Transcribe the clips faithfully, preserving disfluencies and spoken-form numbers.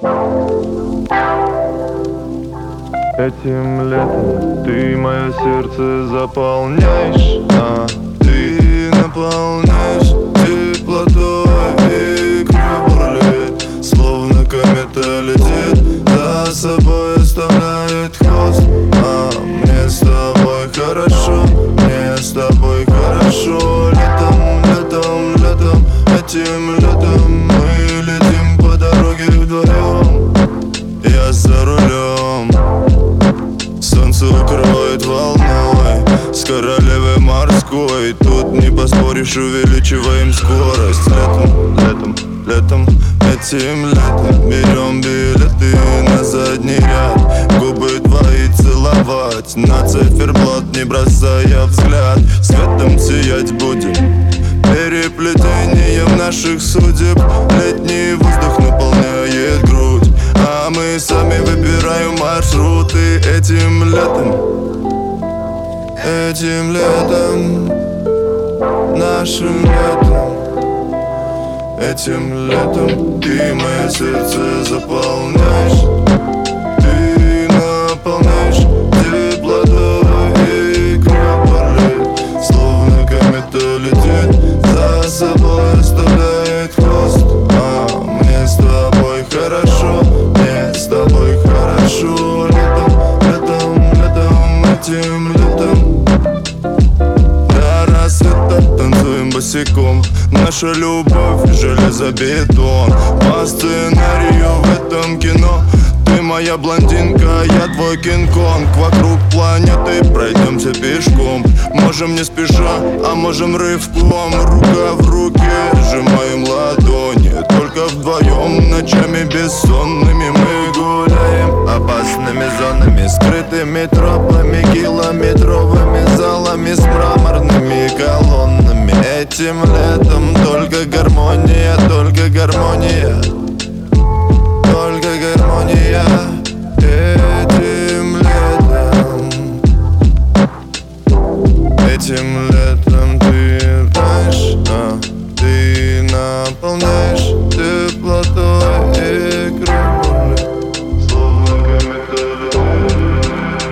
Этим летом ты мое сердце заполняешь, а ты наполняешь теплотой, и кровь бурлит, словно комета летит, за собой оставляет хвост. А мне с тобой хорошо, мне с тобой хорошо. Летом, летом, летом, этим летом мы летим по дороге вдвоем. Я за рулем, солнце укроет волной, с королевой морской. Тут не поспоришь, увеличиваем скорость. Летом, летом, летом, этим летом берем билеты на задний ряд, губы твои целовать, на циферблат не бросая взгляд. Светом сиять будем, переплетением наших судеб. Летний воздух наполняет грудь, а мы сами выбираем маршруты. Этим летом, этим летом, нашим летом, этим летом ты мое сердце заполняешь, ты наполняешь теплотой, и кровь бурлит, словно комета летит, за собой оставляет хвост. А мне с тобой хорошо, мне с тобой хорошо. Летом, летом, летом, этим летом до рассвета танцуем босиком. Наша любовь железобетон, по сценарию в этом кино. Ты моя блондинка, я твой Кинг-Конг. Вокруг планеты пройдемся пешком. Можем не спеша, а можем рывком. Рука в руке, сжимаем ладони, только вдвоем, ночами бессонными мы гуляем опасными зонами, скрытыми тропами, километровыми залами с мраморными колоннами. Этим летом только гармония, только гармония, только гармония. Этим летом, этим летом ты знаешь, а ты наполняешь теплотой, и кровь бурлит, словно комета летит.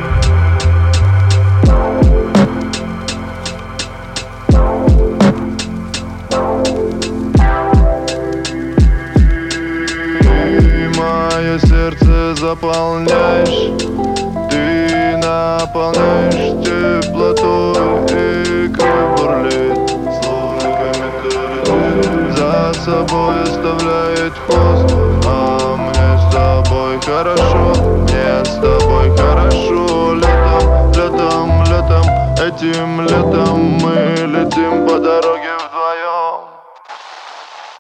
Ты мое сердце заполняешь, ты наполняешь теплотой, и кровь бурлит, словно комета летит, за собой оставляет хвост. А мне с тобой хорошо, мне с тобой хорошо. Летом, летом, летом, этим летом мы летим по дороге